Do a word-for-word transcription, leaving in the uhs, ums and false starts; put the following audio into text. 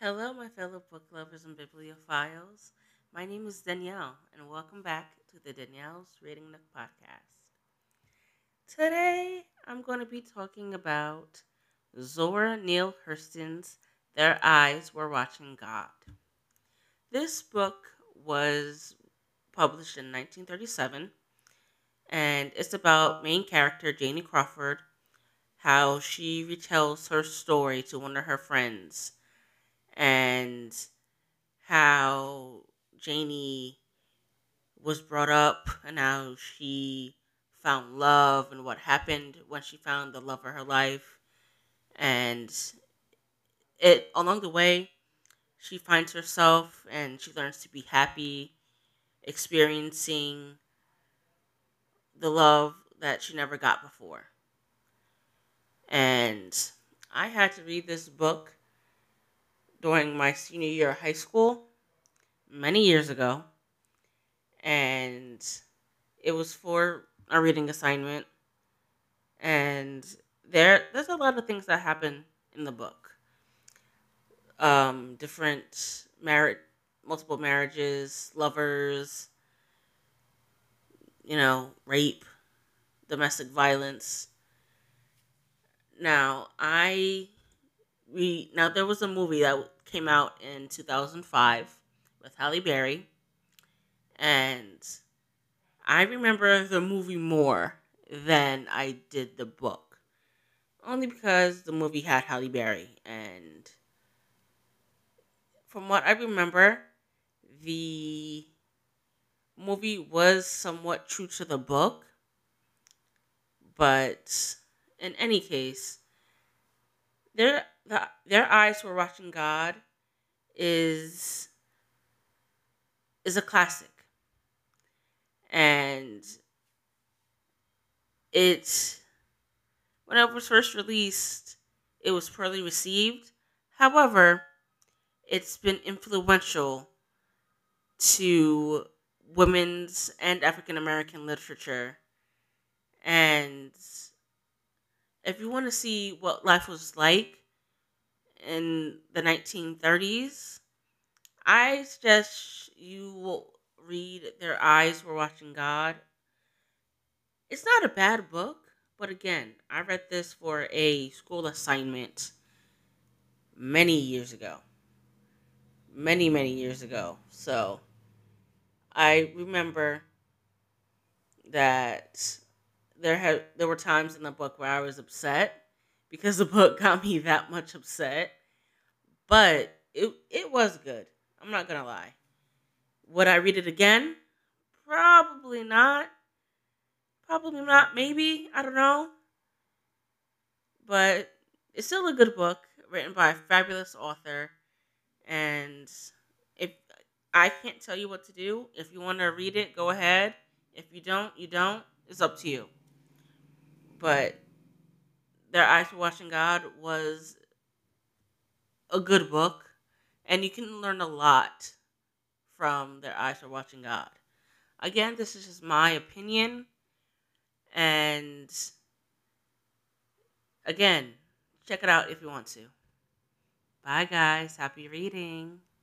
Hello, my fellow book lovers and bibliophiles. My name is Danielle, and welcome back to the Danielle's Reading Nook podcast. Today, I'm going to be talking about Zora Neale Hurston's Their Eyes Were Watching God. This book was published in nineteen thirty-seven, and it's about main character Janie Crawford, how she retells her story to one of her friends, and how Janie was brought up and how she found love and what happened when she found the love of her life. And it along the way, she finds herself and she learns to be happy, experiencing the love that she never got before. And I had to read this book during my senior year of high school many years ago. And it was for a reading assignment. And there there's a lot of things that happen in the book. Um, different marriage, multiple marriages, lovers, you know, rape, domestic violence. Now, I we now there was a movie that came out in two thousand five with Halle Berry, and I remember the movie more than I did the book. Only because the movie had Halle Berry, and from what I remember, the movie was somewhat true to the book, but in any case, their the, their eyes were watching God is is a classic, and it when it was first released, it was poorly received. However, it's been influential to women's and African American literature. And if you want to see what life was like in the nineteen thirties, I suggest you will read Their Eyes Were Watching God. It's not a bad book, but again, I read this for a school assignment many years ago. Many, many years ago. So I remember that there had there were times in the book where I was upset because the book got me that much upset. But it it was good. I'm not gonna lie. Would I read it again? Probably not. Probably not. Maybe, I don't know. But it's still a good book written by a fabulous author. And if I can't tell you what to do, if you want to read it, go ahead. If you don't, you don't. It's up to you. But Their Eyes Were Watching God was a good book, and you can learn a lot from Their Eyes Were Watching God. Again, this is just my opinion, and again, check it out if you want to. Bye, guys. Happy reading.